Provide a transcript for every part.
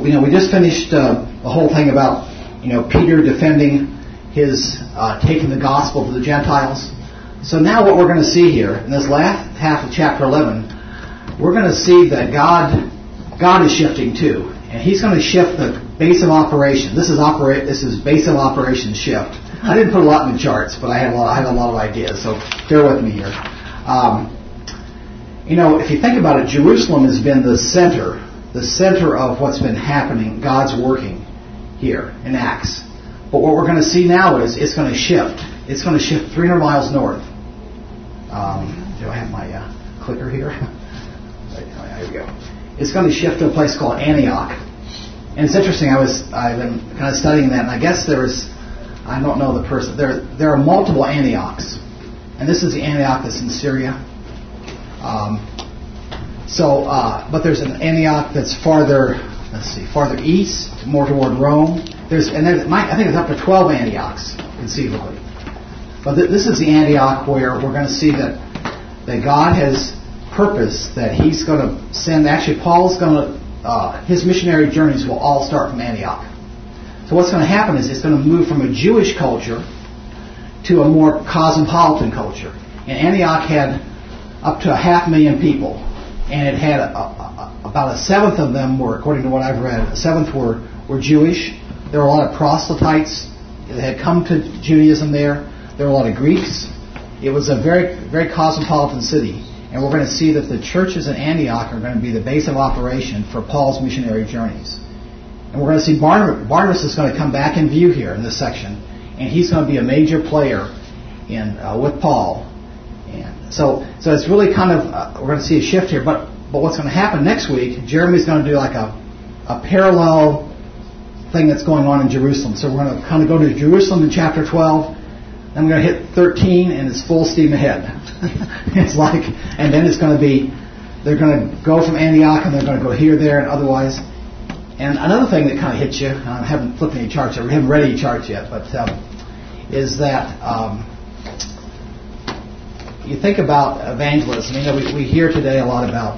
We just finished the whole thing about, Peter defending his taking the gospel to the Gentiles. So now what we're going to see here, in this last half of chapter 11, we're going to see that God is shifting too. And He's going to shift the base of operation. This is base of operation shift. I didn't put a lot in the charts, but I had a lot of ideas, so bear with me here. If you think about it, Jerusalem has been the center of what's been happening, God's working here in Acts. But what we're going to see now is it's going to shift. It's going to shift 300 miles north. Do I have my clicker here? There we go. It's going to shift to a place called Antioch. And it's interesting, I've been kind of studying that, and I guess I don't know the person, there are multiple Antiochs. And this is the Antioch that's in Syria. But there's an Antioch that's farther east, more toward Rome. I think it's up to 12 Antiochs, conceivably. But this is the Antioch where we're going to see that God has purpose that He's going to send. Actually, Paul's going to his missionary journeys will all start from Antioch. So what's going to happen is it's going to move from a Jewish culture to a more cosmopolitan culture. And Antioch had up to 500,000 people, and it had about a seventh of them were, according to what I've read, a seventh were Jewish. There were a lot of proselytes that had come to Judaism there. There were a lot of Greeks. It was a very, very cosmopolitan city. And we're going to see that the churches in Antioch are going to be the base of operation for Paul's missionary journeys. And we're going to see Barnabas is going to come back in view here in this section. And he's going to be a major player with Paul. And so it's really kind of, we're going to see a shift here. But what's going to happen next week, Jeremy's going to do like a parallel thing that's going on in Jerusalem. So we're going to kind of go to Jerusalem in chapter 12. Then we're going to hit 13, and it's full steam ahead. And then it's going to be, they're going to go from Antioch, and they're going to go here, there, and otherwise. And another thing that kind of hits you, I haven't flipped any charts yet, we haven't read any charts yet, but is that you think about evangelism. We hear today a lot about,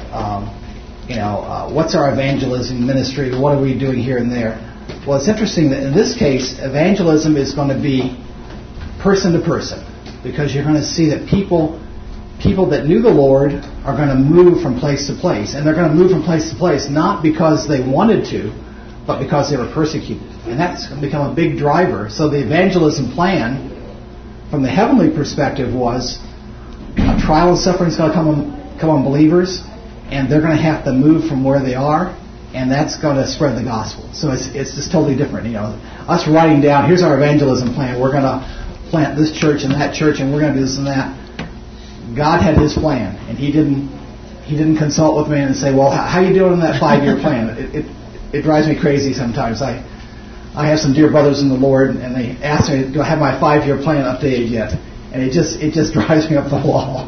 what's our evangelism ministry, what are we doing here and there. Well, it's interesting that in this case, evangelism is going to be person to person, because you're going to see that people that knew the Lord are going to move from place to place, and they're going to move from place to place not because they wanted to, but because they were persecuted, and that's going to become a big driver. So the evangelism plan, from the heavenly perspective, was a trial and suffering is going to come on believers, and they're going to have to move from where they are, and that's going to spread the gospel. So it's just totally different. Us writing down, here's our evangelism plan. We're going to plant this church and that church, and we're going to do this and that. God had His plan, and He didn't consult with me and say, "Well, how are you doing on that 5-year plan?" It drives me crazy sometimes. I have some dear brothers in the Lord, and they ask me, "Do I have my 5-year plan updated yet?" And it just drives me up the wall.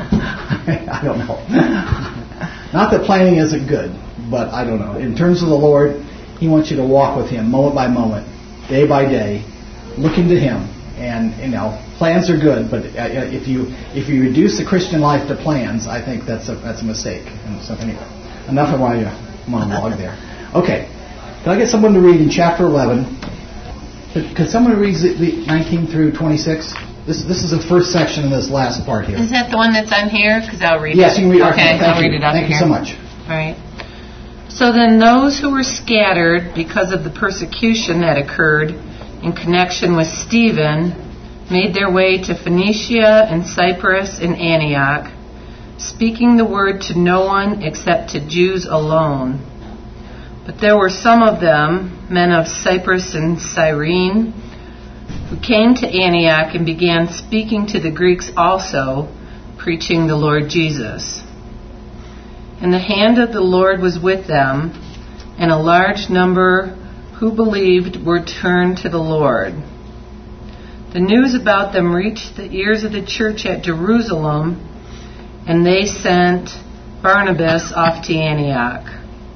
I don't know. Not that planning isn't good, but I don't know. In terms of the Lord, He wants you to walk with Him moment by moment, day by day, looking to Him. And plans are good, but if you reduce the Christian life to plans, I think that's a mistake. And so anyway, enough of my monologue there. Okay, can I get someone to read in chapter 11? Could someone read the 19 through 26? This is the first section in this last part here. Is that the one that's on here? Because I'll read it. Yes, you can read it. Okay, I'll read it up here. Thank you so much. All right. So then those who were scattered because of the persecution that occurred in connection with Stephen made their way to Phoenicia and Cyprus and Antioch, speaking the word to no one except to Jews alone. But there were some of them, men of Cyprus and Cyrene, who came to Antioch and began speaking to the Greeks also, preaching the Lord Jesus. And the hand of the Lord was with them, and a large number who believed were turned to the Lord. The news about them reached the ears of the church at Jerusalem, and they sent Barnabas off to Antioch.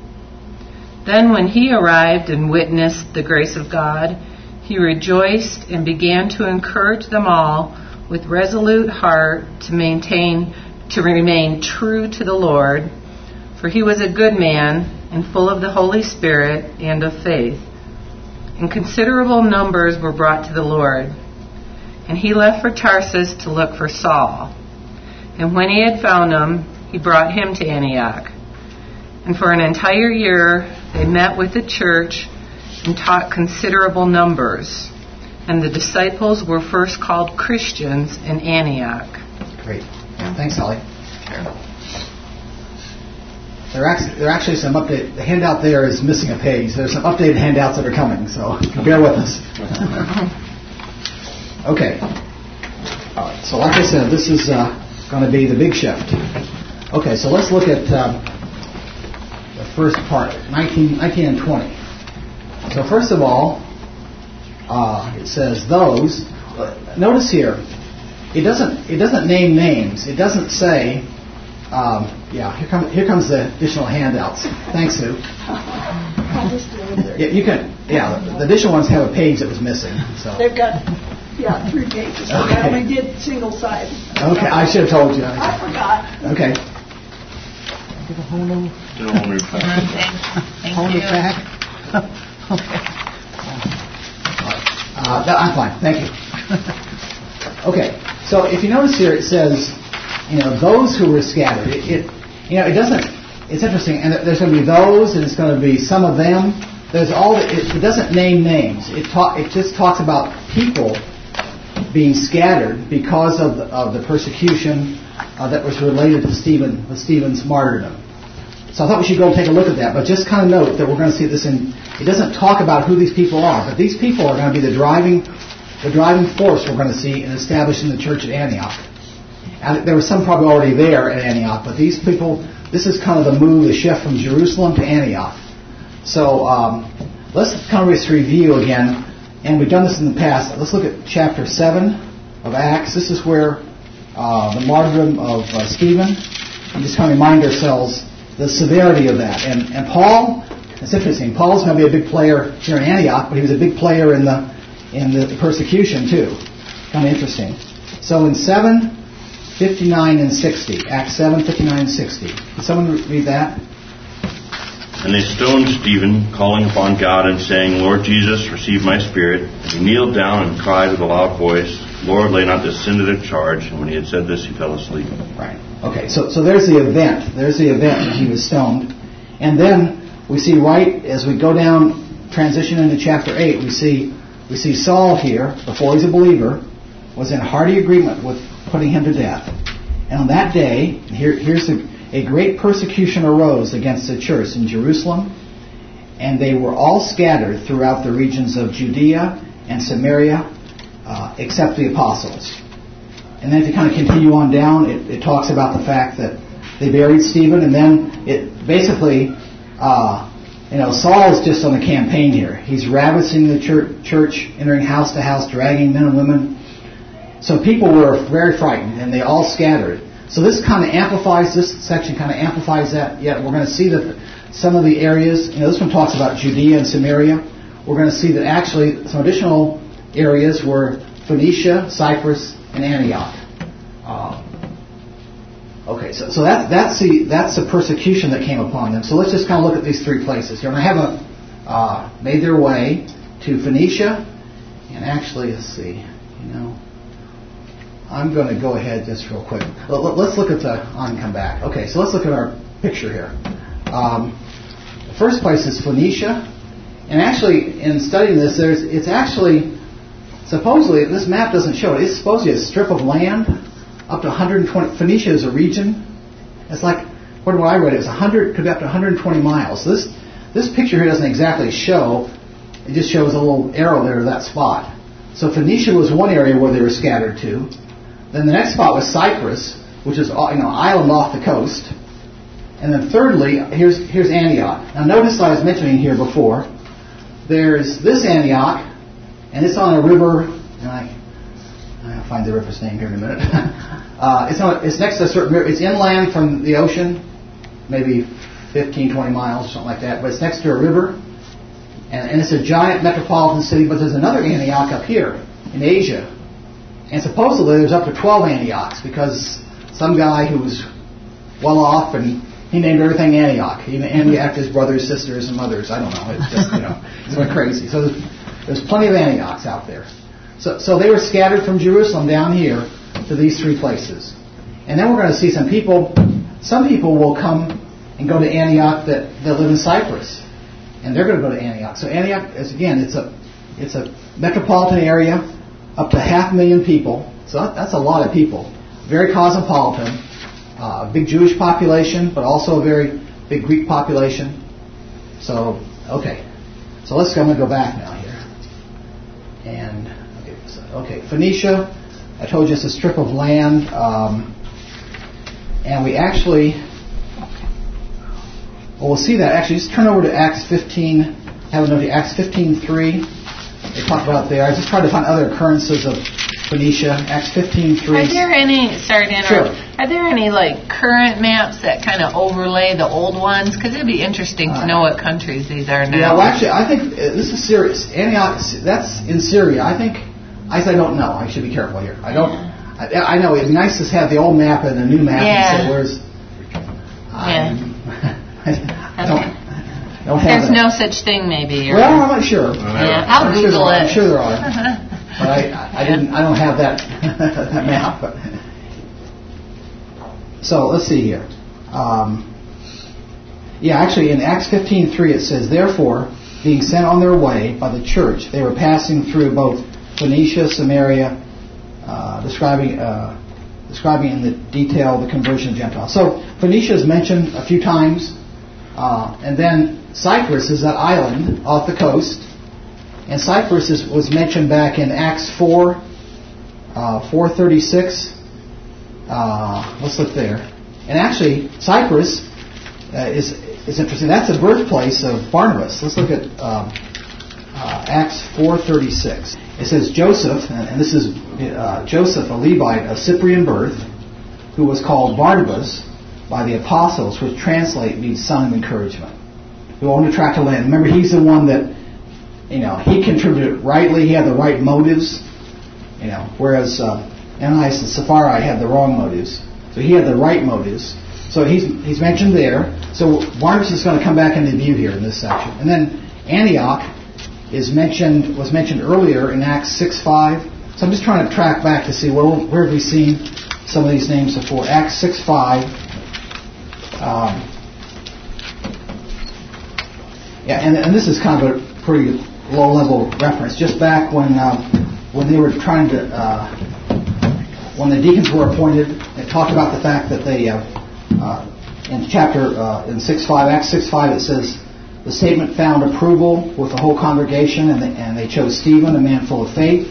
Then when he arrived and witnessed the grace of God, he rejoiced and began to encourage them all with resolute heart to remain true to the Lord, for he was a good man, and full of the Holy Spirit and of faith. And considerable numbers were brought to the Lord. And he left for Tarsus to look for Saul. And when he had found him, he brought him to Antioch. And for an entire year they met with the church and taught considerable numbers. And the disciples were first called Christians in Antioch. Great. Yeah, thanks, Holly. There are actually some update. The handout there is missing a page. There's some updated handouts that are coming, so bear with us. Okay. All right. So, like I said, this is going to be the big shift. Okay. So let's look at the first part, 19 and 20. So first of all, it says those. Notice here, it doesn't name names. It doesn't say. Here comes the additional handouts. Thanks, Sue. Yeah, you can. Yeah, the additional ones have a page that was missing. So they've got 3 pages. Okay. I only did single side. Okay, I should have told you. I forgot. Okay. Get a whole new pack. Thank you. Pack. Okay. I'm fine. Thank you. Okay. So if you notice here, it says, those who were scattered. It doesn't. It's interesting, and there's going to be those, and it's going to be some of them. There's all. It doesn't name names. It just talks about people being scattered because of the persecution that was related to Stephen's martyrdom. So I thought we should go and take a look at that. But just kind of note that we're going to see this in. It doesn't talk about who these people are, but these people are going to be the driving force we're going to see in establishing the church at Antioch. And there was some probably already there at Antioch, but these people, this is kind of the move, the shift from Jerusalem to Antioch. So let's kind of just review again, and we've done this in the past. Let's look at chapter 7 of Acts. This is where the martyrdom of Stephen, and just kind of remind ourselves the severity of that. And Paul, it's interesting, Paul's going to be a big player here in Antioch, but he was a big player in the persecution too. Kind of interesting. So in 7:59 and 60. Acts 7:59 and 60. Can someone read that? And they stoned Stephen, calling upon God and saying, Lord Jesus, receive my spirit. And he kneeled down and cried with a loud voice, Lord, lay not this sin to their charge. And when he had said this, he fell asleep. Right. Okay, so there's the event. There's the event that he was stoned. And then we see right as we go down, transition into chapter 8, we see Saul here, before he's a believer, was in hearty agreement with putting him to death. And on that day, here's a great persecution arose against the church in Jerusalem, and they were all scattered throughout the regions of Judea and Samaria, except the apostles. And then if you kind of continue on down, it talks about the fact that they buried Stephen, and then it basically, Saul is just on a campaign here. He's ravaging the church, entering house to house, dragging men and women. So people were very frightened, and they all scattered. So this kind of amplifies, this section kind of amplifies that. Yet we're going to see that some of the areas, this one talks about Judea and Samaria. We're going to see that actually some additional areas were Phoenicia, Cyprus, and Antioch. Okay, so that's the persecution that came upon them. So let's just kind of look at these 3 places here. And I haven't made their way to Phoenicia, and actually, let's see, I'm going to go ahead just real quick. Let's look at and come back. Okay, so let's look at our picture here. The first place is Phoenicia, and actually, in studying this, it's actually supposedly, this map doesn't show it. It's supposedly a strip of land up to 120. Phoenicia is a region. It's like, what I read, it was 100, could be up to 120 miles. So this picture here doesn't exactly show. It just shows a little arrow there to that spot. So Phoenicia was one area where they were scattered to. Then the next spot was Cyprus, which is island off the coast. And then thirdly, here's Antioch. Now notice I was mentioning here before, there's this Antioch, and it's on a river, and I'll find the river's name here in a minute. It's next to a certain river. It's inland from the ocean, maybe 15, 20 miles, something like that. But it's next to a river, and it's a giant metropolitan city. But there's another Antioch up here in Asia. And supposedly there's up to 12 Antiochs, because some guy who was well off and he named everything Antioch. He Antioch his brothers, sisters, and mothers. I don't know. It's just, it's went crazy. So there's plenty of Antiochs out there. So they were scattered from Jerusalem down here to these three places. And then we're going to see some people. Some people will come and go to Antioch that live in Cyprus, and they're going to go to Antioch. So Antioch is, again, it's a metropolitan area, up to 500,000 people. So that's a lot of people. Very cosmopolitan, big Jewish population, but also a very big Greek population. So okay, so I'm going to go back now here, and okay, Phoenicia. I told you it's a strip of land, and we actually, well, we'll see that. Actually, just turn over to Acts 15. Have a note here, Acts 15:3. They talk about it there. I just tried to find other occurrences of Phoenicia. Acts 15:3. Are there any? Sorry to interrupt. Sure. Are there any current maps that kind of overlay the old ones? Because it'd be interesting to know what countries these are now. Yeah, well, actually, I think this is serious. Antioch, that's in Syria. I don't know. I should be careful here. I don't. I know it'd be nice to have the old map and the new map. Yeah. And say where's. I don't have There's that. no such thing, maybe. Well, I'm not sure. Yeah, I'll Google it. I'm sure there are. But I don't have that that map. But. So let's see here. Actually, in Acts 15:3 it says, "Therefore, being sent on their way by the church, they were passing through both Phoenicia, Samaria, describing in the detail the conversion of Gentiles." So Phoenicia is mentioned a few times, and then Cyprus is that island off the coast, and Cyprus was mentioned back in Acts 4:36. Let's look there, and actually Cyprus is interesting. That's the birthplace of Barnabas. Let's look at Acts 4:36. It says Joseph, and this is Joseph, a Levite of Cyprian birth, who was called Barnabas by the apostles, which translate means son of encouragement, who owned a tract of land. Remember, he's the one that, he contributed rightly. He had the right motives, whereas Ananias and Sapphira had the wrong motives. So he had the right motives. So he's mentioned there. So Barnabas is going to come back into view here in this section. And then Antioch was mentioned earlier in Acts 6:5. So I'm just trying to track back to see where have we seen some of these names before. Acts 6:5. And this is kind of a pretty low-level reference. Just back when they were trying to, when the deacons were appointed, it talked about the fact that they, in 6:5, Acts 6:5, it says, the statement found approval with the whole congregation, and they chose Stephen, a man full of faith,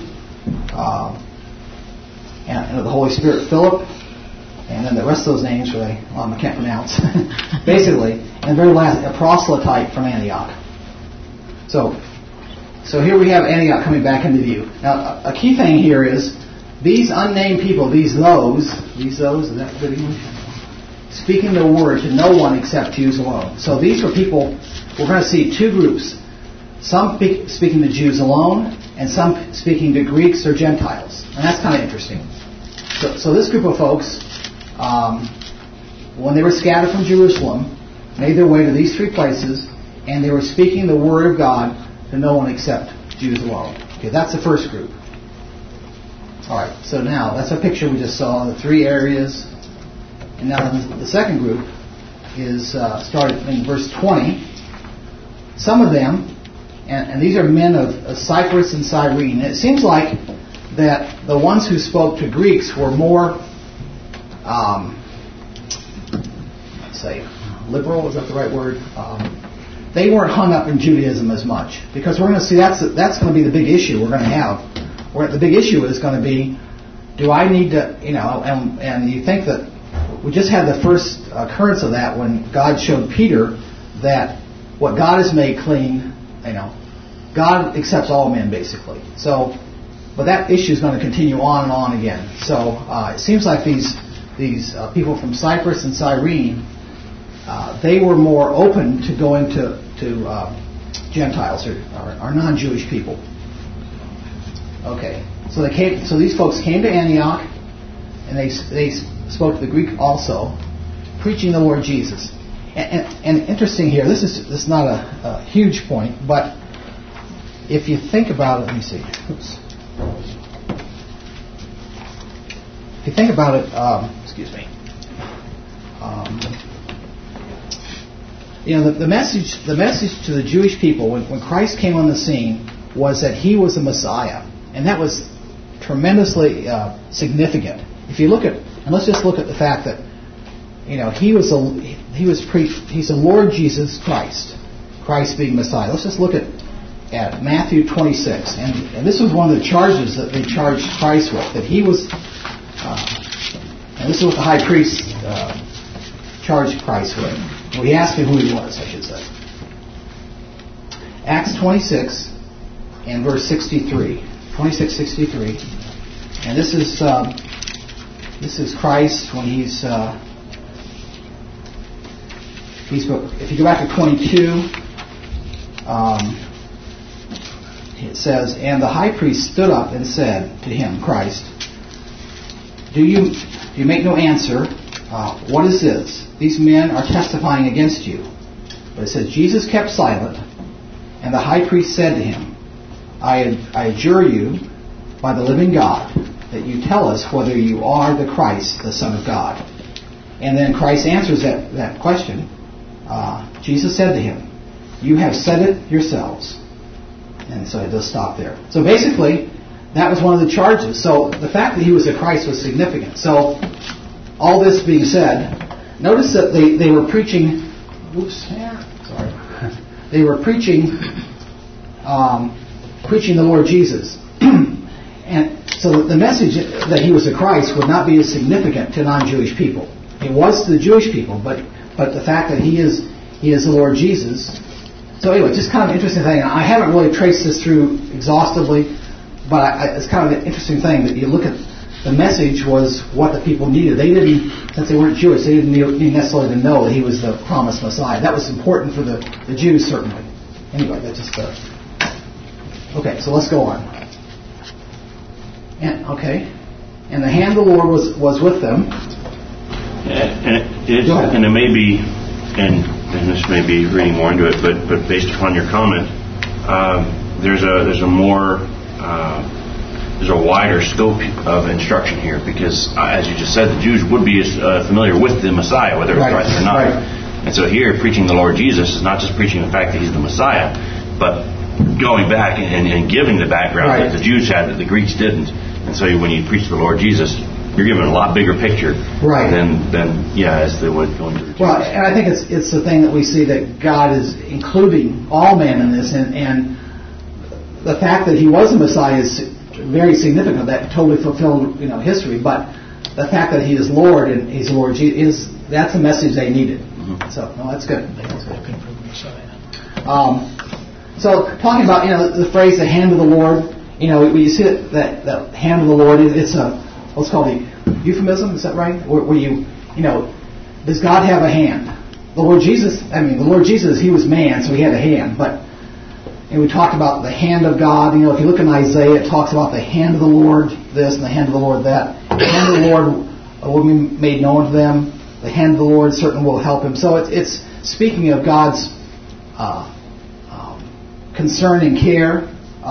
and the Holy Spirit, Philip, and then the rest of those names I can't pronounce. Basically, and very last, a proselyte from Antioch. So here we have Antioch coming back into view. Now, a key thing here is these unnamed people, these those, is that good English? Speaking the word to no one except Jews alone. So these were people. We're going to see two groups. Some speaking to Jews alone, and some speaking to Greeks or Gentiles. And that's kind of interesting. So this group of folks, when they were scattered from Jerusalem, made their way to these three places, and they were speaking the word of God to no one except Jews alone. Okay, that's the first group. All right, so now that's a picture we just saw, the three areas. And now the second group is started in verse 20. Some of them, and these are men of Cyprus and Cyrene. And it seems like that the ones who spoke to Greeks were more, let's say, liberal. Is that the right word? They weren't hung up in Judaism as much, because we're going to see that's going to be the big issue we're going to have. Where the big issue is going to be, do I need to, and you think that we just had the first occurrence of that when God showed Peter that what God has made clean, God accepts all men basically. So, but that issue is going to continue on and on again. So it seems like these people from Cyprus and Cyrene, they were more open to going to Gentiles or non-Jewish people. Okay, so these folks came to Antioch, and they spoke to the Greek also, preaching the Lord Jesus. And interesting here, this is not a huge point, but if you think about it, let me see. Oops. If you think about it, excuse me. The message to the Jewish people when Christ came on the scene was that He was the Messiah, and that was tremendously significant. If you look at, and let's just look at the fact that He's the Lord Jesus Christ, Christ being Messiah. Let's just look at Matthew 26, and this was one of the charges that they charged Christ with, that He was, and this is what the high priest charged Christ with. Well, he asked him who He was, I should say. Acts 26 and verse 63, 26:63, and this is Christ when he's if you go back to 22, it says, and the high priest stood up and said to him, Christ, do you make no answer? What is this? These men are testifying against you. But it says, Jesus kept silent, and the high priest said to him, I adjure you by the living God that you tell us whether you are the Christ, the Son of God. And then Christ answers that question. Jesus said to him, you have said it yourselves. And so it does stop there. So basically, that was one of the charges. So the fact that He was the Christ was significant. So all this being said, notice that they were preaching. They were preaching the Lord Jesus, and so the message that He was the Christ would not be as significant to non-Jewish people. It was to the Jewish people, but the fact that He is the Lord Jesus. So anyway, just kind of an interesting thing. I haven't really traced this through exhaustively, but it's kind of an interesting thing that you look at. The message was what the people needed. They didn't, since they weren't Jewish, they didn't need necessarily to know that He was the promised Messiah. That was important for the Jews, certainly. Anyway, that's just okay, so let's go on. And the hand of the Lord was with them. And it may be, and this may be reading more into it, but based upon your comment, there's a wider scope of instruction here, because as you just said, the Jews would be familiar with the Messiah, whether it was Christ or not. Right. And so here, preaching the Lord Jesus is not just preaching the fact that He's the Messiah, but going back and giving the background that the Jews had that the Greeks didn't. And so when you preach the Lord Jesus, you're given a lot bigger picture than as they would going to the Jews. Well, and I think it's the thing that we see that God is including all men in this, and the fact that He was a Messiah is very significant. That totally fulfilled history. But the fact that He is Lord and He's Lord Jesus, that's the message they needed. Mm-hmm. So no, that's good. So talking about the phrase "the hand of the Lord," when you see it, that hand of the Lord, it's what's called a euphemism. Is that right? Where you does God have a hand? The Lord Jesus, He was man, so He had a hand. But we talked about the hand of God. If you look in Isaiah, it talks about the hand of the Lord this and the hand of the Lord that. The hand of the Lord will be made known to them. The hand of the Lord certainly will help him. So it's speaking of God's concern and care.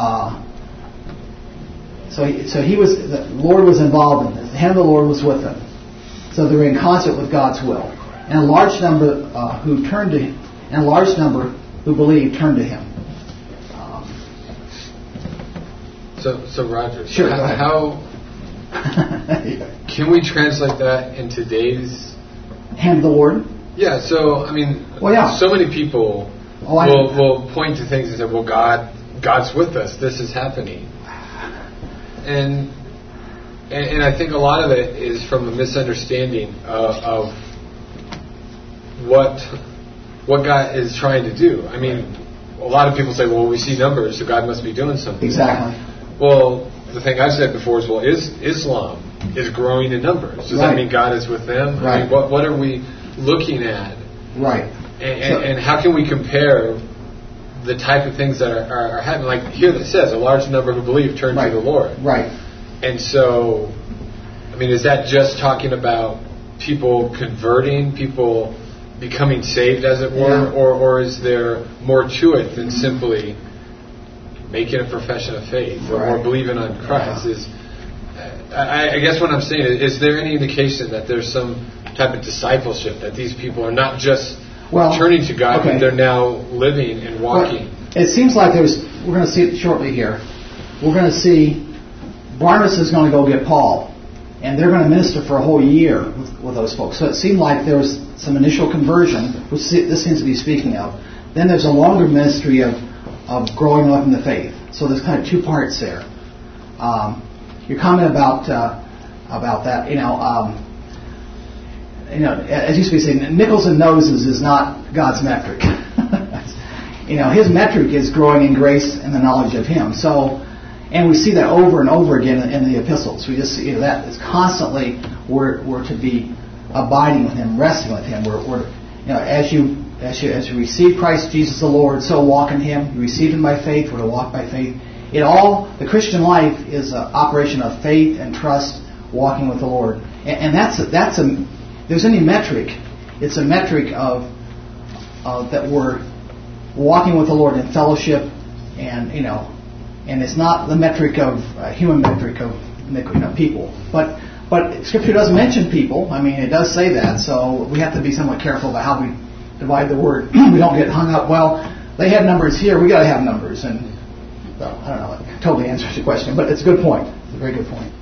So the Lord was involved in this. The hand of the Lord was with them. So they were in concert with God's will. And a large number who turned to Him, and a large number who believed turned to Him. So Roger, sure. How can we translate that in today's hand of the Lord? Yeah. So so many people will point to things and say, "Well, God's with us. This is happening," and I think a lot of it is from a misunderstanding of what God is trying to do. A lot of people say, "Well, we see numbers, so God must be doing something." Exactly. Well, the thing I've said before is, Islam is growing in numbers. Does that mean God is with them? Right. What are we looking at? Right. And how can we compare the type of things that are happening? Like here that says, a large number who believe turn to the Lord. Right. And so, is that just talking about people converting, people becoming saved, as it were, or is there more to it than simply making a profession of faith or believing on Christ? I guess what I'm saying is there any indication that there's some type of discipleship, that these people are not just turning to God, but they're now living and walking? It seems like we're going to see it shortly here. We're going to see Barnabas is going to go get Paul, and they're going to minister for a whole year with those folks. So it seemed like there was some initial conversion, which this seems to be speaking of. Then there's a longer ministry of growing up in the faith. So there's kind of two parts there. Your comment about that, as used to be saying, nickels and noses is not God's metric. His metric is growing in grace and the knowledge of Him. So, and we see that over and over again in the epistles. We just see that it's constantly we're to be abiding with Him, resting with Him. We're as you receive Christ Jesus the Lord, so walk in Him. You receive Him by faith. We're to walk by faith. The Christian life is an operation of faith and trust, walking with the Lord. And there's any metric, it's a metric of that we're walking with the Lord in fellowship, and it's not the metric of human metric of people. But Scripture does mention people. I mean, it does say that, so we have to be somewhat careful about how we divide the word. We don't get hung up. Well, they had numbers here. We got to have numbers, and well, I don't know. It totally answers your question, but it's a good point. It's a very good point.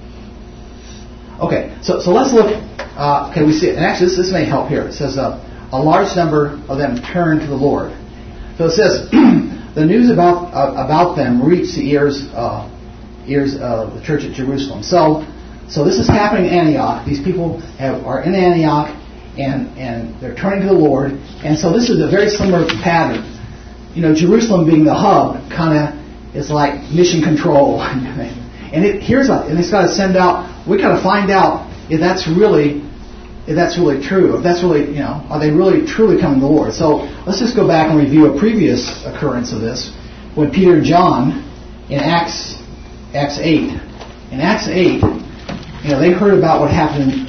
Okay, so let's look. We see it. And actually, this may help here. It says a large number of them turned to the Lord. So it says the news about them reached the ears of the church at Jerusalem. So this is happening in Antioch. These people are in Antioch, and they're turning to the Lord. And so this is a very similar pattern. Jerusalem being the hub kind of is like mission control. And it's got to send out. We got to find out if that's really true. If that's really, are they really truly coming to the Lord? So let's just go back and review a previous occurrence of this when Peter and John in Acts 8. In Acts 8, they heard about what happened in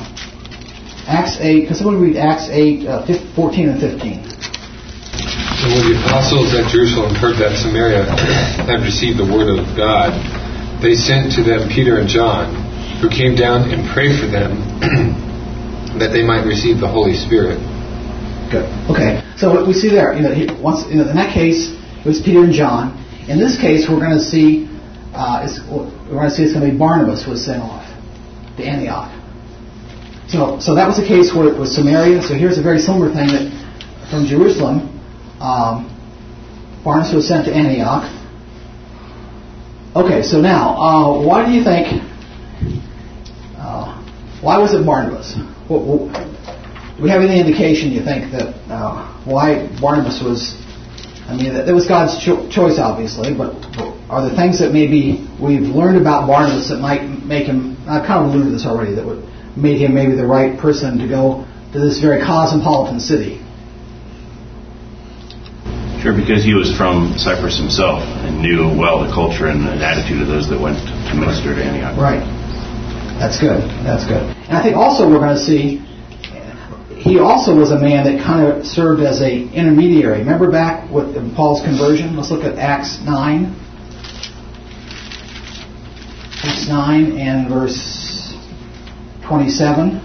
Acts 8. Can someone read Acts 8, 14 and 15? And when the apostles at Jerusalem heard that Samaria had received the word of God, they sent to them Peter and John, who came down and prayed for them that they might receive the Holy Spirit. Good. Okay. So what we see there, in that case, it was Peter and John. In this case, we're going to see it's going to be Barnabas who was sent off to Antioch. So that was the case where it was Samaria. So here's a very similar thing that from Jerusalem, Barnabas was sent to Antioch. Okay. So now, why do you think? Why was it Barnabas? Do we have any indication, you think, that why Barnabas was... that was God's choice, obviously, but are there things that maybe we've learned about Barnabas that might make him... I've kind of alluded to this already, that would made him maybe the right person to go to this very cosmopolitan city? Sure, because he was from Cyprus himself and knew well the culture and the attitude of those that went to minister to Antioch. Right. That's good. And I think also we're going to see he also was a man that kind of served as a intermediary. Remember back with Paul's conversion? Let's look at Acts 9. Acts 9 and verse 27.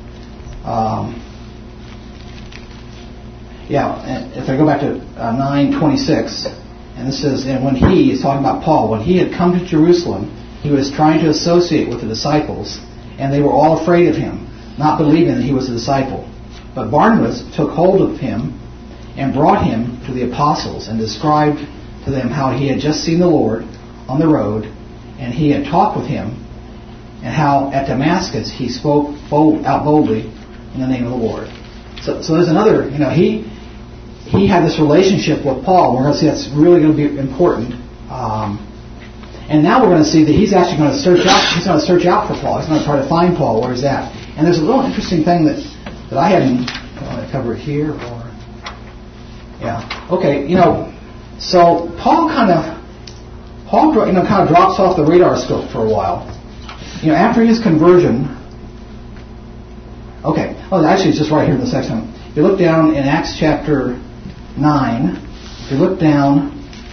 And if I go back to 9:26, and this says, and when he is talking about Paul, when he had come to Jerusalem, he was trying to associate with the disciples, and they were all afraid of him, not believing that he was a disciple. But Barnabas took hold of him and brought him to the apostles and described to them how he had just seen the Lord on the road, and he had talked with him, and how at Damascus he spoke out boldly in the name of the Lord. So there's another, he had this relationship with Paul. We're going to see that's really going to be important. And now we're going to see that he's actually going to search out. He's going to search out for Paul. He's going to try to find Paul where he's at. And there's a little interesting thing that I hadn't covered here. Okay. So Paul kind of drops off the radar scope for a while. After his conversion. Okay. Oh, actually, it's just right here in the section. If you look down in Acts chapter 9, if you look down,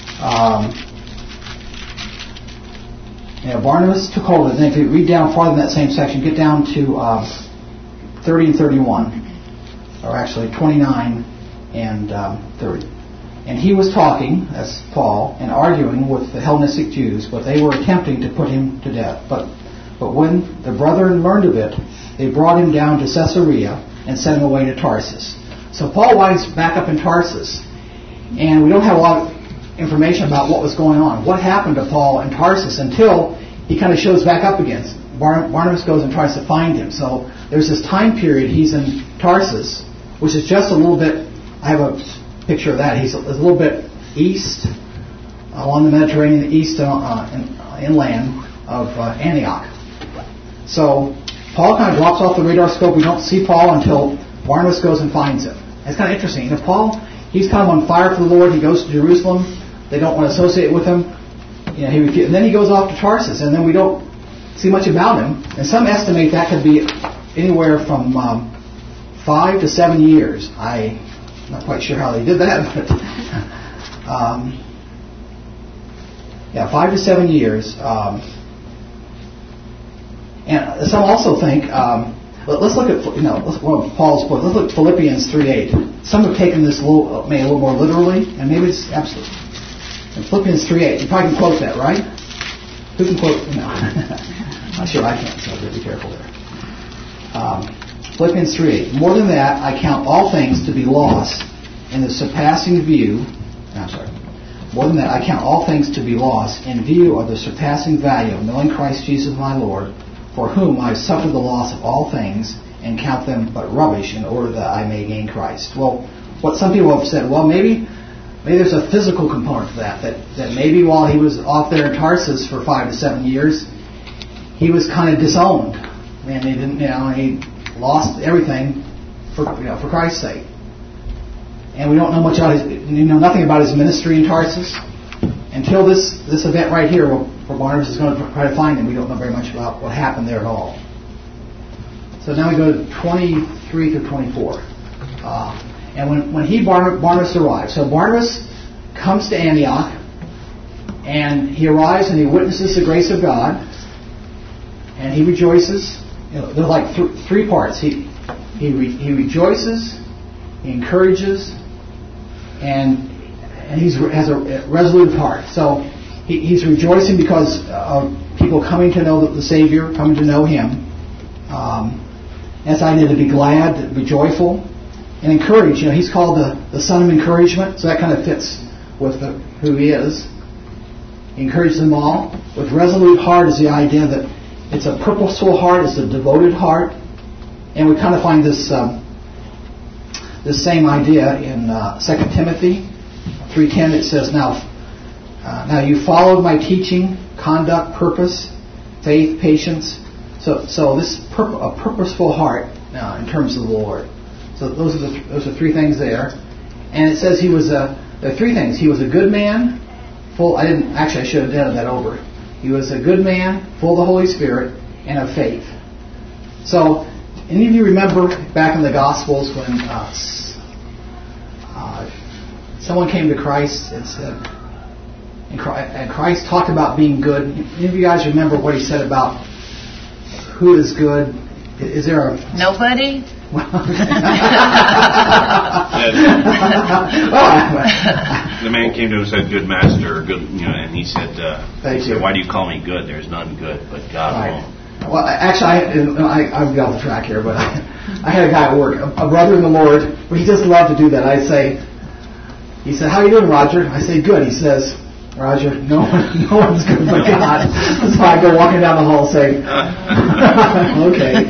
Barnabas took hold of it. Then if you read down farther in that same section, get down to 30 and 31, or actually 29 and 30. And he was talking, that's Paul, and arguing with the Hellenistic Jews, but they were attempting to put him to death. But when the brethren learned of it, they brought him down to Caesarea and sent him away to Tarsus. So Paul winds back up in Tarsus, and we don't have a lot of information about what was going on. What happened to Paul in Tarsus until he kind of shows back up again. Barnabas goes and tries to find him. So there's this time period he's in Tarsus, which is just a little bit, I have a picture of that. He's a little bit east, along the Mediterranean, east inland of Antioch. So Paul kind of drops off the radar scope. We don't see Paul until Barnabas goes and finds him. It's kind of interesting. Paul, he's kind of on fire for the Lord. He goes to Jerusalem. They don't want to associate with him. And then he goes off to Tarsus, and then we don't see much about him. And some estimate that could be anywhere from 5 to 7 years. I'm not quite sure how they did that, but 5 to 7 years. And some also think. Let's look at one of Paul's quotes. Let's look at Philippians 3:8. Some have taken this maybe a little more literally, and maybe it's absolute. In Philippians 3:8, you probably can quote that, right? Who can quote? No, I'm sure I can't. So be careful there. Philippians 3:8. More than that, I count all things to be lost in the surpassing view. More than that, I count all things to be lost in view of the surpassing value of knowing Christ Jesus my Lord, for whom I have suffered the loss of all things and count them but rubbish in order that I may gain Christ. Well, what some people have said, well, maybe there's a physical component to that maybe while he was off there in Tarsus for 5 to 7 years, he was kind of disowned, and he didn't, he lost everything for Christ's sake. And we don't know much about nothing about his ministry in Tarsus until this event right here, where Barnabas is going to try to find him. We don't know very much about what happened there at all. So now we go to 23 through 24. And when Barnabas arrives, so Barnabas comes to Antioch, and he arrives and he witnesses the grace of God, and he rejoices. There's like three parts. He rejoices, he encourages, and he has a resolute heart. So he's rejoicing because of people coming to know the Savior, coming to know Him. That's I need to be glad, to be joyful, and encourage. He's called the Son of Encouragement, so that kind of fits with who he is. He encourages them all. With resolute heart is the idea that it's a purposeful heart, it's a devoted heart, and we kind of find this same idea in 2 Timothy 3:10. It says, Now you followed my teaching, conduct, purpose, faith, patience. So this a purposeful heart in terms of the Lord. So those are three things there. And it says there are three things. He was a good man, I should have added that over. He was a good man, full of the Holy Spirit, and of faith. So, any of you remember back in the Gospels when someone came to Christ and said, and Christ talked about being good. Any of you guys remember what he said about who is good? Is there a... Nobody? The man came to him and said, "Good master," good, and he said, "Why do you call me good? There's none good but God alone." Well, actually, I've got off the track here, but I had a guy at work, a brother in the Lord, but he just loved to do that. He said, "How are you doing, Roger?" I say, "Good." He says, "Roger, no one's good but God." So I go walking down the hall saying, "Okay."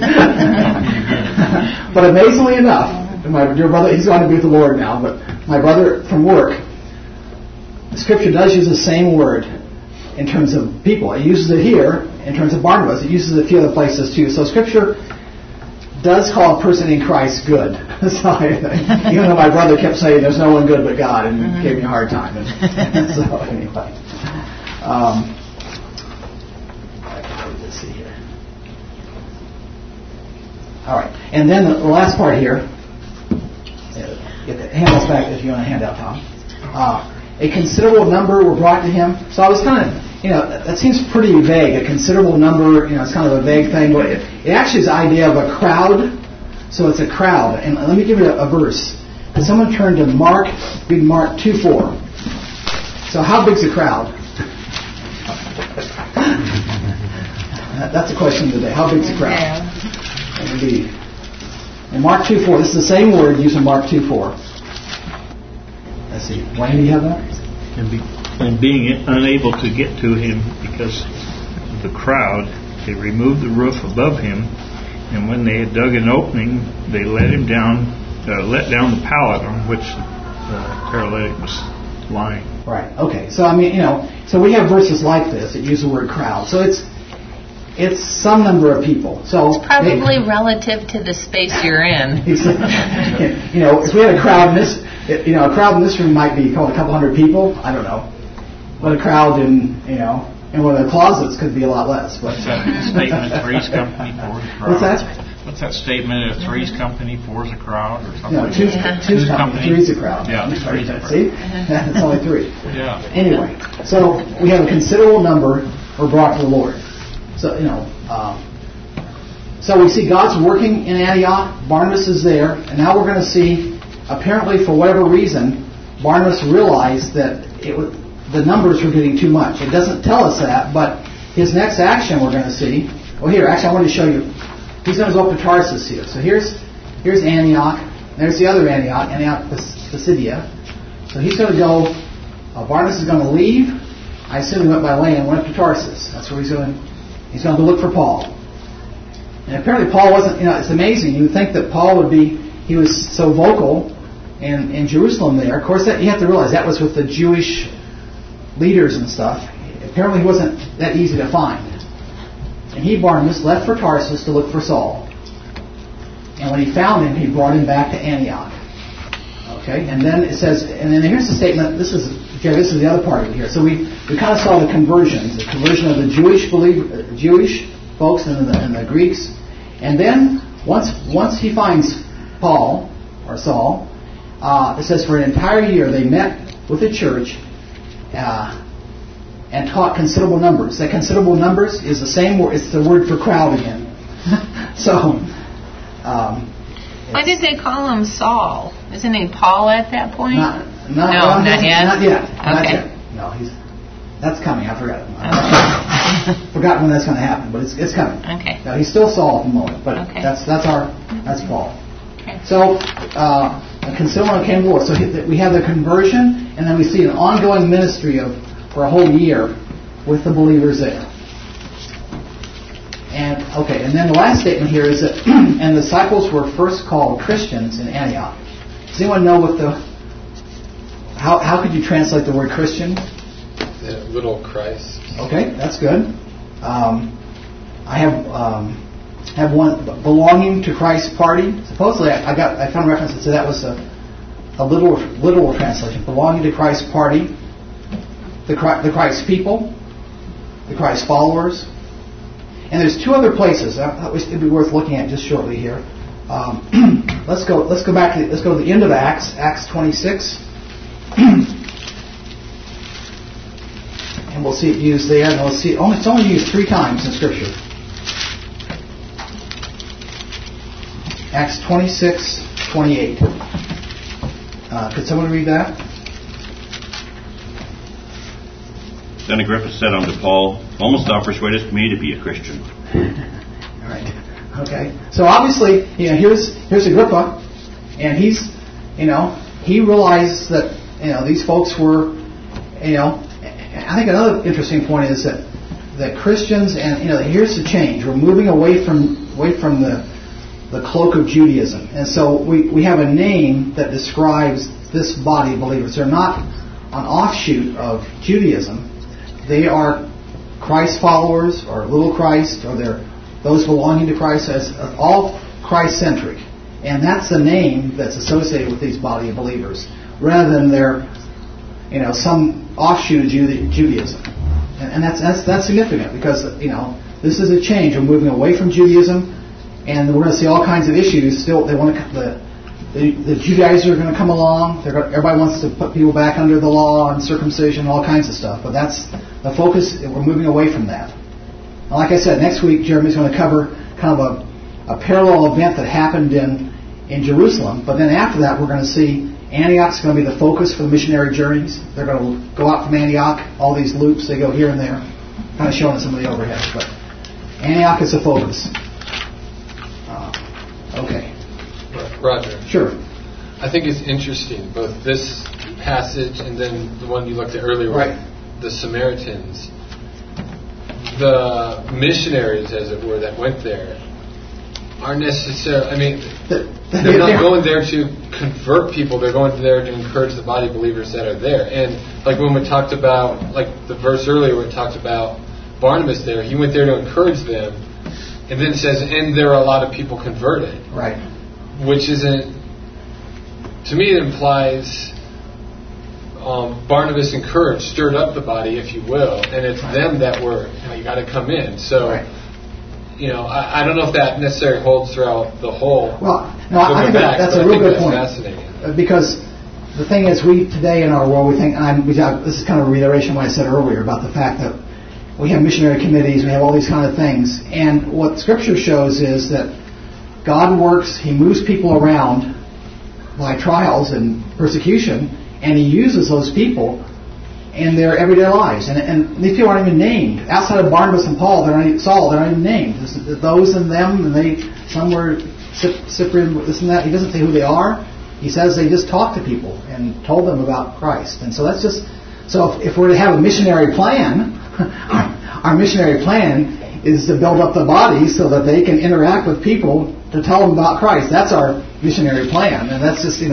But amazingly enough, my dear brother, he's going to be with the Lord now, but my brother from work, Scripture does use the same word in terms of people. It uses it here in terms of Barnabas. It uses it a few other places too. So Scripture does call a person in Christ good. So even though my brother kept saying there's no one good but God, and gave me a hard time. So anyway, let's see here. All right, and then the last part here get the handouts back if you want a handout, Tom. A considerable number were brought to him. So I was kind of, that seems pretty vague. A considerable number, it's kind of a vague thing, but it actually is the idea of a crowd. So it's a crowd. And let me give you a verse. Can someone turn to Mark? Read Mark 2:4. So how big's a crowd? That's the question of the day. How big's a crowd? Indeed. In Mark 2:4, this is the same word used in Mark 2:4. Let's see. Wayne, do you have that? And being unable to get to him because of the crowd, they removed the roof above him, and when they had dug an opening, they let down the pallet on which the paralytic was lying. Right. Okay. So so we have verses like this that use the word crowd. So it's some number of people. So it's probably relative to the space you're in. If we had a crowd in this, a crowd in this room might be called a couple hundred people. I don't know. But a crowd in one of the closets could be a lot less. But what's that statement at Three's Company for is a crowd? What's that? What's that statement at Three's Company for is a crowd or something? No, two's company, three's a crowd. Yeah, three's a crowd. See? It's only three. Yeah. Anyway, so we have a considerable number were brought to the Lord. So, so we see God's working in Antioch. Barnabas is there. And now we're going to see, apparently for whatever reason, Barnabas realized that the numbers were getting too much. It doesn't tell us that, but his next action we're going to see. Well, here, actually I want to show you. He's going to go up to Tarsus here. So here's Antioch. There's the other Antioch Pisidia. So he's going to go, Barnabas is going to leave. I assume he went by land and went up to Tarsus. That's where he's going to look for Paul. And apparently Paul wasn't, it's amazing. You would think that Paul he was so vocal in Jerusalem there. Of course, you have to realize that was with the Jewish leaders and stuff. Apparently he wasn't that easy to find. And Barnabas, left for Tarsus to look for Saul. And when he found him, he brought him back to Antioch. Okay, and then it says, and then here's the statement. This is the other part of it here. So we kind of saw the conversion of the Jewish folks and the Greeks. And then once he finds Paul or Saul, it says for an entire year they met with the church and taught considerable numbers. That considerable numbers is the same word. It's the word for crowd again. So. Why did they call him Saul? Isn't he Paul at that point? Not yet. Not yet. Okay. No, that's coming. I forgot. Forgot when that's going to happen, but it's coming. Okay. No, he's still Saul at the moment, but okay. that's Paul. Okay. So a considerable came Lord. So we have the conversion, and then we see an ongoing ministry for a whole year with the believers there. And then the last statement here is that and the disciples were first called Christians in Antioch. Does anyone know how could you translate the word Christian? Little Christ. Okay, that's good. I have one belonging to Christ's party. Supposedly, I found reference that said that was a literal translation. Belonging to Christ's party, the Christ people, the Christ followers. And there's two other places it'd be worth looking at just shortly here. Let's go to the end of Acts 26, and we'll see it used there. And we'll see it's only used 3 times in Scripture. Acts 26:28. Could someone read that? Then Agrippa said unto Paul, almost thou persuadest me to be a Christian. All right. Okay. So obviously, here's Agrippa, and he realized that these folks were, I think another interesting point is that Christians and here's the change. We're moving away from the cloak of Judaism, and so we have a name that describes this body of believers. They're not an offshoot of Judaism. They are Christ followers, or little Christ, or they're those belonging to Christ, as all Christ-centric. And that's the name that's associated with these body of believers, rather than they're, some offshoot of Judaism. And that's significant because, this is a change. We're moving away from Judaism, and we're going to see all kinds of issues. Still, they want to The Judaizers are going to come along. Everybody wants to put people back under the law and circumcision, all kinds of stuff. But that's the focus. We're moving away from that. And like I said, next week Jeremy's going to cover kind of a parallel event that happened in Jerusalem. But then after that, we're going to see Antioch's going to be the focus for the missionary journeys. They're going to go out from Antioch, all these loops. They go here and there, kind of showing some of the overheads. But Antioch is the focus. Okay. Roger. Sure. I think it's interesting, both this passage and then the one you looked at earlier, right. The Samaritans. The missionaries, as it were, that went there aren't necessarily, I mean, they're not going there to convert people, they're going there to encourage the body of believers that are there. And like when we talked about, like the verse earlier where it talked about Barnabas there, he went there to encourage them, and then it says, and there are a lot of people converted. Right. Which isn't, to me it implies Barnabas encouraged, stirred up the body, if you will, and it's them that were, you got to come in. So, I don't know if that necessarily holds throughout the whole. Well, no, I think that's a real good point. Fascinating. Because the thing is, we today in our world, we think, this is kind of a reiteration of what I said earlier about the fact that we have missionary committees, we have all these kind of things, and what Scripture shows is that God works, He moves people around by trials and persecution, and He uses those people in their everyday lives. And these people aren't even named. Outside of Barnabas and Paul, they're not even named. There's those and them, and some were Cyprian, this and that. He doesn't say who they are. He says they just talked to people and told them about Christ. And so that's just, so if we're to have a missionary plan, our missionary plan is to build up the body so that they can interact with people to tell them about Christ. That's our missionary plan, and that's just,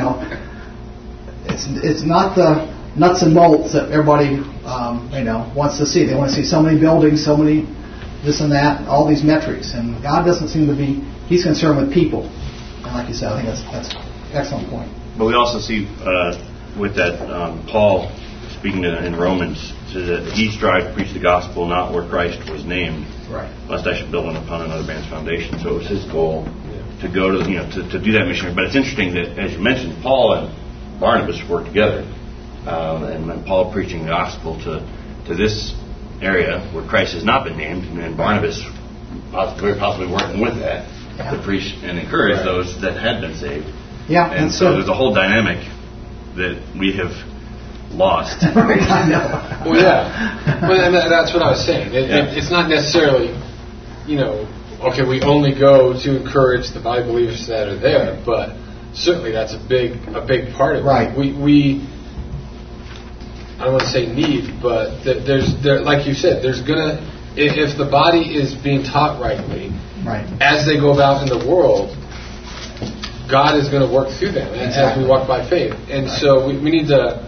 it's not the nuts and bolts that everybody wants to see. They want to see so many buildings, so many this and that, all these metrics, and God doesn't seem to be. He's concerned with people, and like you said, I think that's an excellent point. But we also see with that Paul speaking in Romans says that he strived to preach the gospel not where Christ was named. Right. Lest I should build one upon another man's foundation. So it was his goal to go to to do that missionary. But it's interesting that, as you mentioned, Paul and Barnabas worked together, and Paul preaching the gospel to this area where Christ has not been named, and Barnabas very possibly working with that to preach and encourage those that had been saved. Yeah, and so there's a whole dynamic that we have lost. I know. Well, yeah. Well, and that's what I was saying. It's not necessarily, okay, we only go to encourage the body believers that are there, but certainly that's a big part of it. Right. We I don't want to say need, but there's like you said, there's gonna, if the body is being taught rightly, as they go about in the world, God is going to work through them as we walk by faith. And so we need to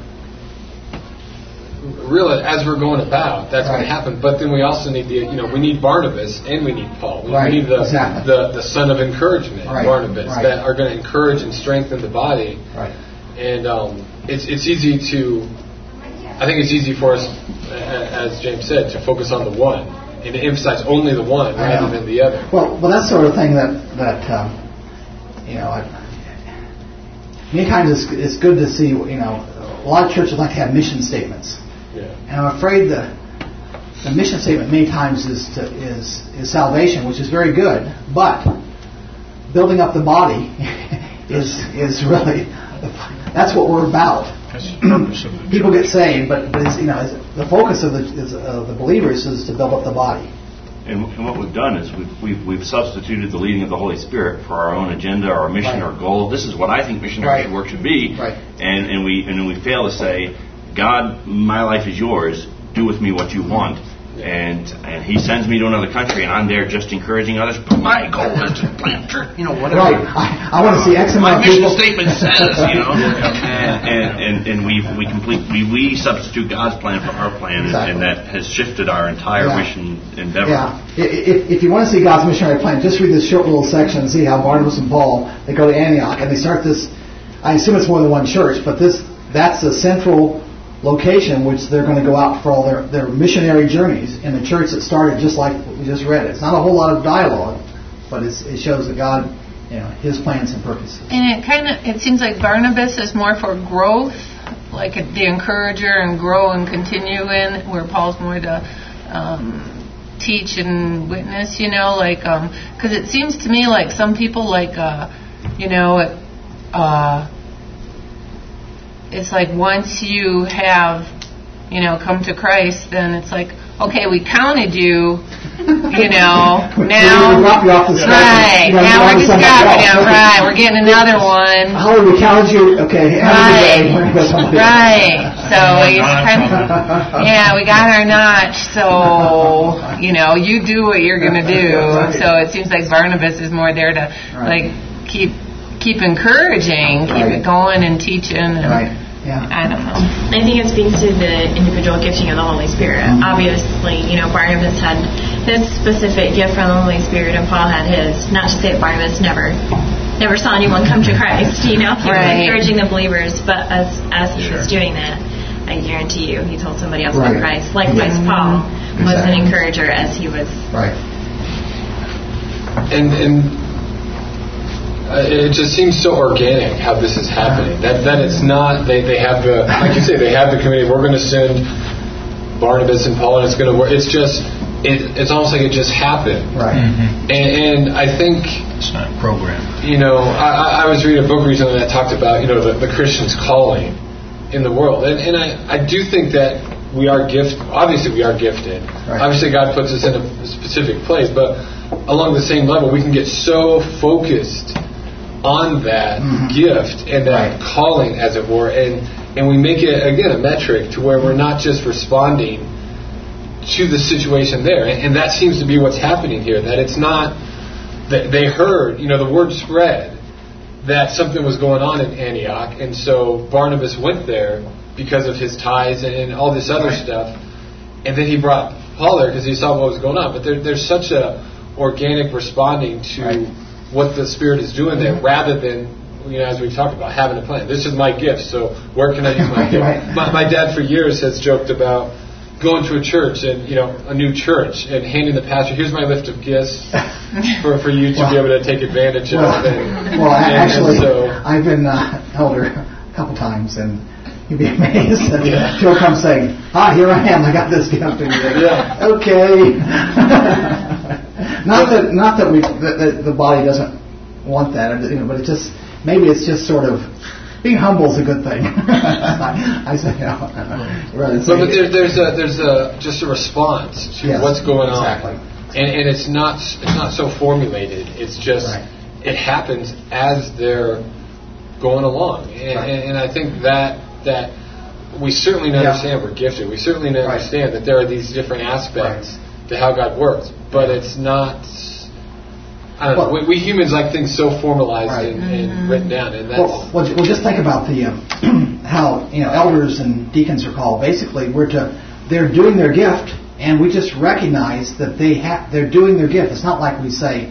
realize as we're going about, that's going to happen. But then we also need we need Barnabas and we need Paul. We need the son of encouragement, Barnabas, that are going to encourage and strengthen the body. Right. And it's easy to, I think it's easy for us, as James said, to focus on the one and to emphasize only the one rather than the other. Well, that's the sort of thing that many times it's good to see. A lot of churches like to have mission statements, and I'm afraid the mission statement many times is salvation, which is very good, but building up the body is really that's what we're about. People get saved, but it's, the focus of the believers is to build up the body. And what we've done is we've substituted the leading of the Holy Spirit for our own agenda, our mission, our goal. This is what I think missionary work should be. Right. And we fail to say, God, my life is yours. Do with me what you want. And He sends me to another country, and I'm there just encouraging others. But my goal is to plant church, whatever. Right. I want to see X amount of people. My mission statement says, and we substitute God's plan for our plan, and that has shifted our entire mission endeavor. Yeah. If you want to see God's missionary plan, just read this short little section and see how Barnabas and Paul, they go to Antioch and they start this. I assume it's more than one church, but that's the central location which they're going to go out for all their missionary journeys in the church that started just like we just read. It's not a whole lot of dialogue, but it shows that God His plans and purposes. And it seems like Barnabas is more for growth, like the encourager and grow and continue in, where Paul's more to teach and witness, because it seems to me like some people it's like once you have, come to Christ, then it's like, okay, we counted you, now, right, now we're just dropping you, right, we're getting another one. How we counted you, okay. Right, so it's kind of, we got our notch, so, you do what you're going to do. So it seems like Barnabas is more there to, keep encouraging, keep it going and teaching. And, I don't know. I think it speaks to the individual gifting of the Holy Spirit. Obviously, Barnabas had his specific gift from the Holy Spirit, and Paul had his. Not to say that Barnabas never saw anyone come to Christ. He was encouraging the believers, but as he was doing that, I guarantee you, he told somebody else about Christ. Likewise, Paul was an encourager as he was. Right. And it just seems so organic how this is happening. That it's not they have the, like you say, they have the committee. We're going to send Barnabas and Paul, and it's going to work. It's just it's almost like it just happened. Right. Mm-hmm. And I think it's not programmed. I was reading a book recently that talked about the Christian's calling in the world, and I do think that we are gifted. Obviously, we are gifted. Right. Obviously, God puts us in a specific place, but along the same level, we can get so focused on that gift and that calling, as it were, and we make it, again, a metric to where we're not just responding to the situation there. And that seems to be what's happening here, that it's not that they heard, the word spread that something was going on in Antioch, and so Barnabas went there because of his ties and all this other stuff, and then he brought Paul there because he saw what was going on. But there's such a organic responding to what the Spirit is doing there, rather than, as we've talked about, having a plan. This is my gift, so where can I use my gift? My dad for years has joked about going to a church and, a new church, and handing the pastor, here's my list of gifts for you to be able to take advantage of. Actually, I've been elder a couple times, and you'd be amazed. He'll come saying, here I am, I got this gift. And you're like, okay. Not that the body doesn't want that, but maybe it's just sort of being humble is a good thing. I say, but there's just a response to what's going on, and it's not so formulated. It's just it happens as they're going along, and I think that we certainly understand we're gifted. We certainly understand that there are these different aspects to how God works, but it's not. I don't know. We humans like things so formalized and written down, and that's. Well, just think about the how elders and deacons are called. Basically, they're doing their gift, and we just recognize that they're doing their gift. It's not like we say,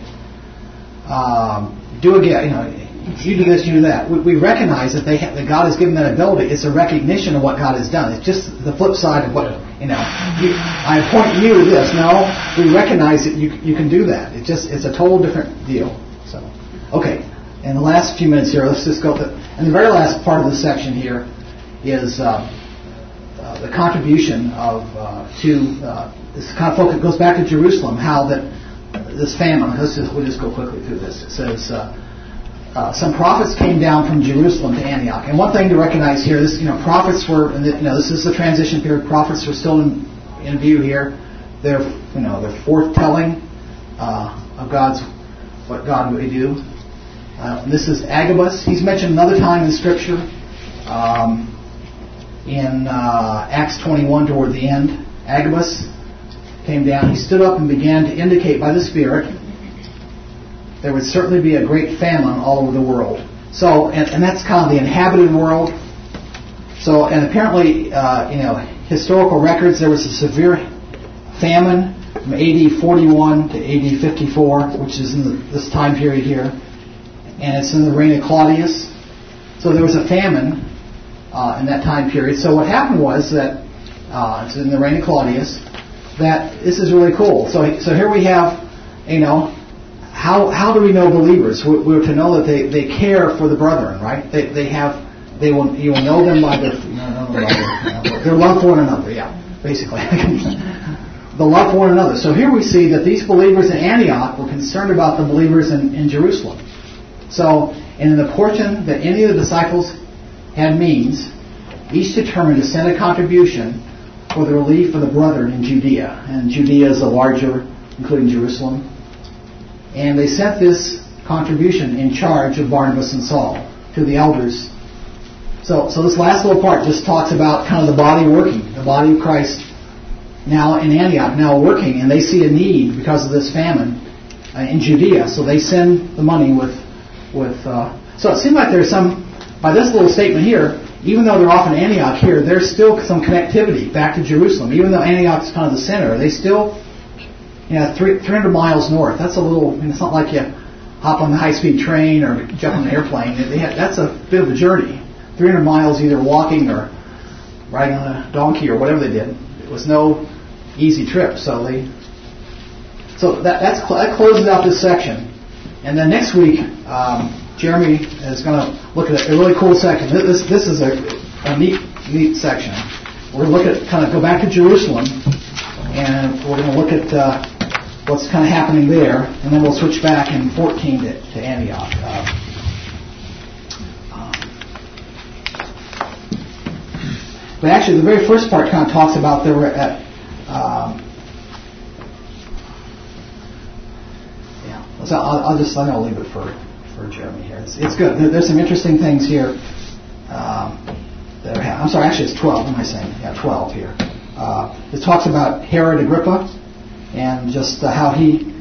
do a gift. You do this, you do that. We recognize that that God has given that ability. It's a recognition of what God has done. It's just the flip side of what I appoint you to this. No, we recognize that you can do that. It's a total different deal. So, okay. In the last few minutes here, let's just go. And the very last part of the section here is the contribution of this kind of focus goes back to Jerusalem. How that this famine. We'll just go quickly through this. It says. Some prophets came down from Jerusalem to Antioch, and one thing to recognize here: prophets were, this is the transition period. Prophets are still in view here. They're foretelling of what God would do. This is Agabus. He's mentioned another time in Scripture, in Acts 21 toward the end. Agabus came down. He stood up and began to indicate by the Spirit there would certainly be a great famine all over the world. So, and that's kind of the inhabited world. So, and apparently, historical records, there was a severe famine from AD 41 to AD 54, which is in this time period here. And it's in the reign of Claudius. So there was a famine in that time period. So what happened was that, it's in the reign of Claudius, that this is really cool. So here we have, how do we know believers? We're to know that they care for the brethren, right? You will know them by their love for one another. Yeah, basically. The love for one another. So here we see that these believers in Antioch were concerned about the believers in Jerusalem. So, in the portion that any of the disciples had means, each determined to send a contribution for the relief of the brethren in Judea. And Judea is the larger, including Jerusalem. And they sent this contribution in charge of Barnabas and Saul to the elders. So this last little part just talks about kind of the body working, the body of Christ now in Antioch, now working, and they see a need because of this famine in Judea. So they send the money with. So it seems like there's some, by this little statement here, even though they're off in Antioch here, there's still some connectivity back to Jerusalem. Even though Antioch is kind of the center, they still, 300 miles north. That's a little. It's not like you hop on the high-speed train or jump on an airplane. That's a bit of a journey. 300 miles either walking or riding on a donkey or whatever they did. It was no easy trip. So that closes out this section. And then next week, Jeremy is going to look at a really cool section. This is a neat section. We're going to go back to Jerusalem, and we're going to look at what's kind of happening there, and then we'll switch back in 14 to Antioch. But actually, the very first part kind of talks about they were at. I'll leave it for Jeremy here. It's good. There's some interesting things here. I'm sorry. Actually, it's 12. What am I saying? Yeah, 12 here. It talks about Herod Agrippa and just how he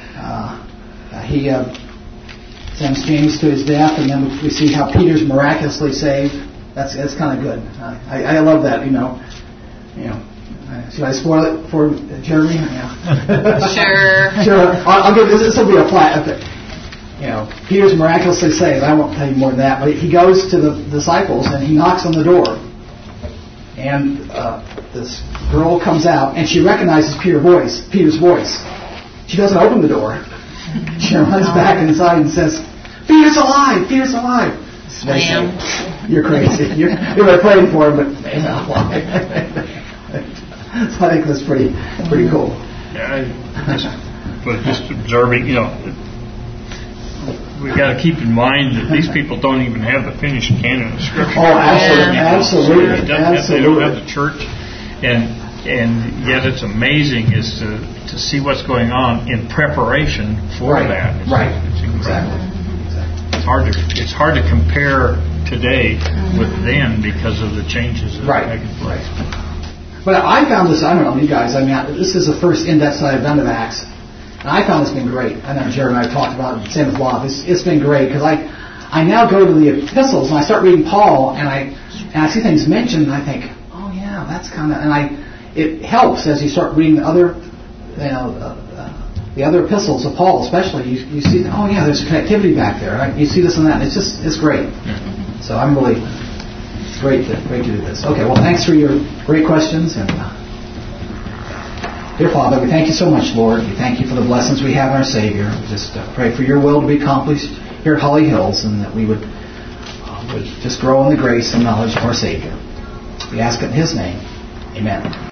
sends James to his death, and then we see how Peter's miraculously saved. That's kind of good. I love that. Should I spoil it for Jeremy? Yeah. Sure. I'll give this. This will be a flat. Peter's miraculously saved. I won't tell you more than that. But he goes to the disciples and he knocks on the door, and this girl comes out and she recognizes Peter's voice. She doesn't open the door. She runs back inside and says, "Peter's alive! Peter's alive!" Slam. You're crazy. You were praying for him, but he's not alive. So I think that's pretty cool. Yeah, but just observing, we've got to keep in mind that these people don't even have the finished canon of Scripture. Oh, absolutely. They don't have the church, and yet it's amazing is to see what's going on in preparation for that. It's incredible. Exactly. It's hard to compare today with then because of the changes that have taken place. But I found this, I don't know, you guys, this is the first in-depth study I've done of Acts, and I found it's been great. I know Jared and I have talked about it, same with Bob. It's been great, because I now go to the epistles, and I start reading Paul, and I see things mentioned, and I think, oh yeah, that's kind of, it helps as you start reading the other epistles of Paul, especially, you see, oh yeah, there's a connectivity back there, right? You see this and that, it's great. So I'm really... Great to do this. Okay, well, thanks for your great questions. And dear Father, we thank you so much, Lord. We thank you for the blessings we have in our Savior. We just pray for your will to be accomplished here at Holly Hills, and that we would just grow in the grace and knowledge of our Savior. We ask it in His name. Amen.